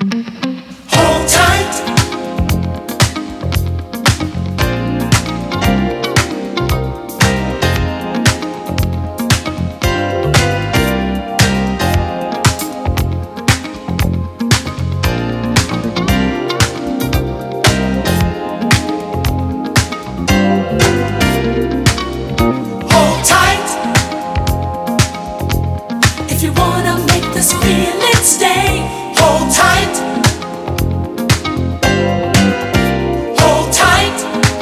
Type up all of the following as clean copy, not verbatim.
Hold tight. Hold tight. If you wanna make this feeling stay, hold tight. Hold tight.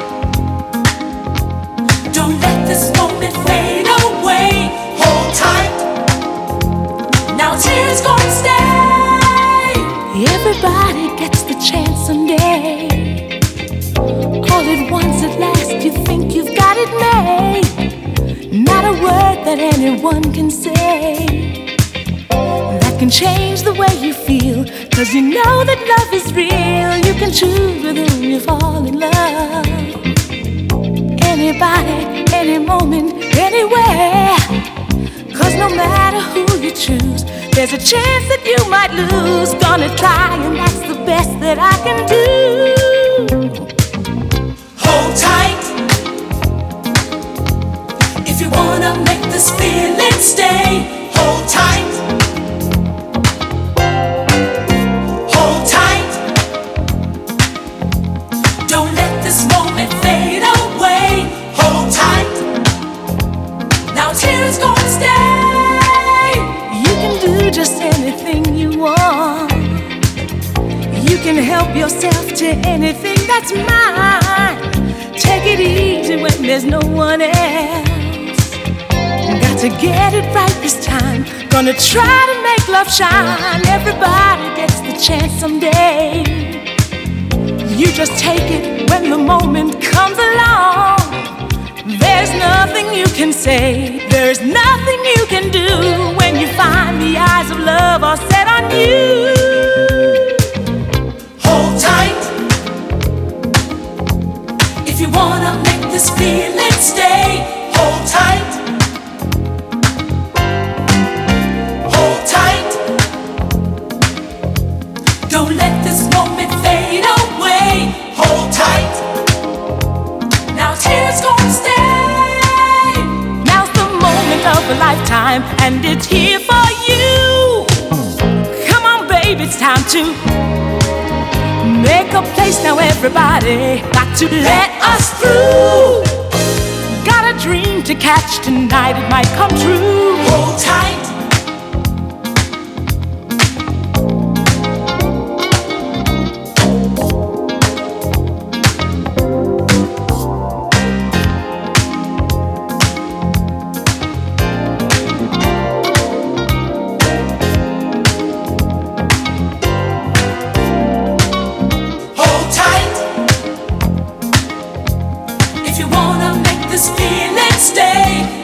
Don't let this moment fade away. Hold tight. Now tears gonna stay. Everybody gets the chance someday. All at once at last you think you've got it made. Not a word that anyone can say that can change the way you feel. 'Cause you know that love is real. You can choose with whom you fall in love. Anybody, any moment, anywhere. 'Cause no matter who you choose, there's a chance that you might lose. Gonna try, and that's the best that I can do. Hold tight. If you wanna make this feeling stay, hold tight. Hold tight. Don't let this moment fade away. Hold tight. Now tears gonna stay. You can do just anything you want. You can help yourself to anything that's mine. Take it easy when there's no one else. Got to get it right this time. Gonna try to make love shine. Everybody gets the chance someday. You just take it when the moment comes along. There's nothing you can say, there's nothing you can do when you find the eyes of love are set on you. Hold tight. If you wanna make this feeling stay, hold tight. Hold tight. Don't let this moment fade away. Hold tight. Now tears gonna stay. Now's the moment of a lifetime, and it's here for you. Come on, baby, it's time to make a place now, everybody. Got to let us through. Got a dream to catch tonight, it might come true. Hold tight. Hold tight. If you wanna make this feeling stay,